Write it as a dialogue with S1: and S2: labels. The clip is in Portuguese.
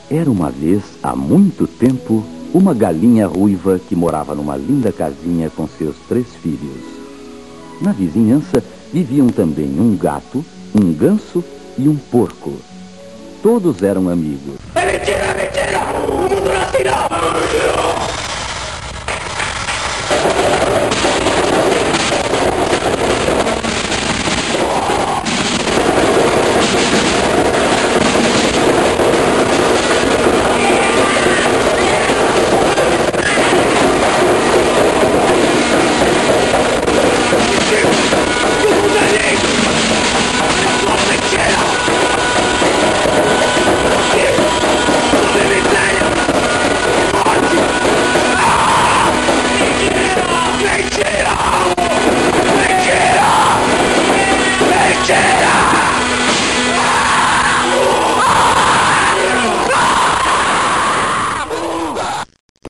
S1: Era uma vez, há muito tempo, uma galinha ruiva que morava numa linda casinha com seus 3 filhos. Na vizinhança viviam também um gato, um ganso e um porco. Todos eram amigos.
S2: É mentira, é mentira! O mundo não é assim não!